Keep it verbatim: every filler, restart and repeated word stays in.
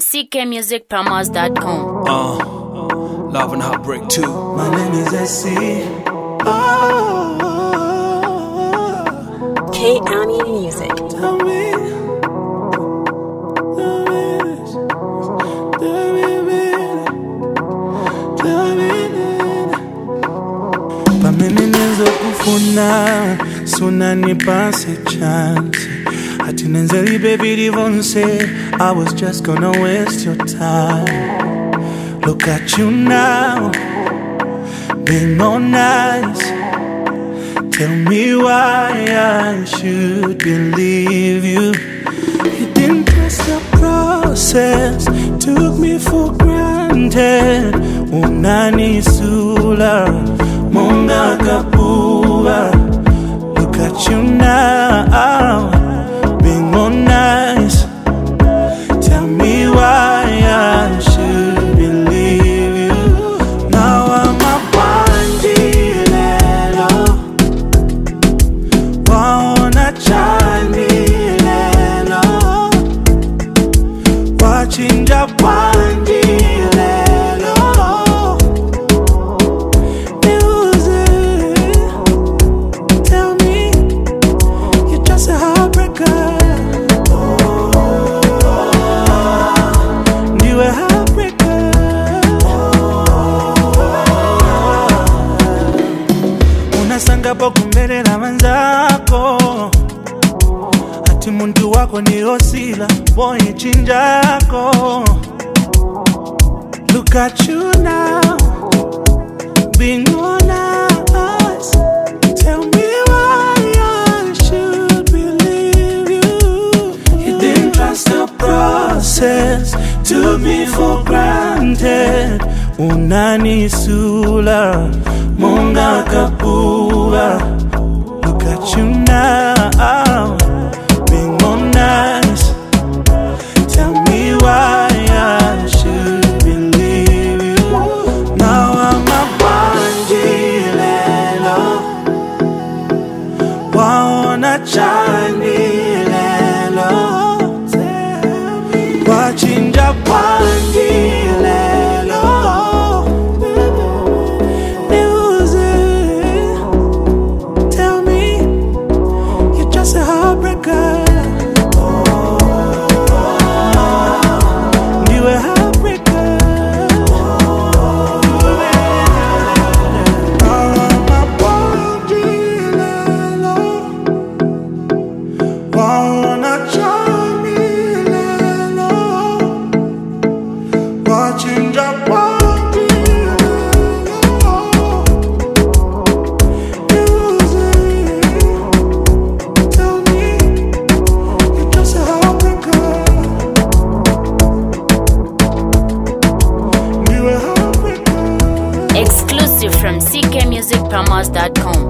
c k music promos dot com. Uh, Love and Heartbreak two. My name is S C. Oh, K Ami Music. tell me, tell me this, tell me this, tell me this. Pamene nizokufuna, suna nipase chance. Ati nenzeli baby divonse, I was just gonna waste your time. Look at you now, being all nice. Tell me why I should believe you. You didn't trust the process, took me for granted. Unani sula, monga kapuva. Look at you now, being all nice. Tell me why I should believe you. Now I'm a bandilelo, wanna chanilelo, watching the bandilelo. Music, tell me you're just a heartbreaker. Unasanga kumbele manzako, ati muntu wako ni osila, boy chinjako. Look at you now, being honest. Tell me why I should believe you. You didn't trust the process, took me for granted. Unani sula, monga kapuva. Look at you now, being all nice. Tell me why I should believe you. Now I'm a bandilelo, wanna chanilelo, watching the bandilelo. Exclusive from c k music promos dot com.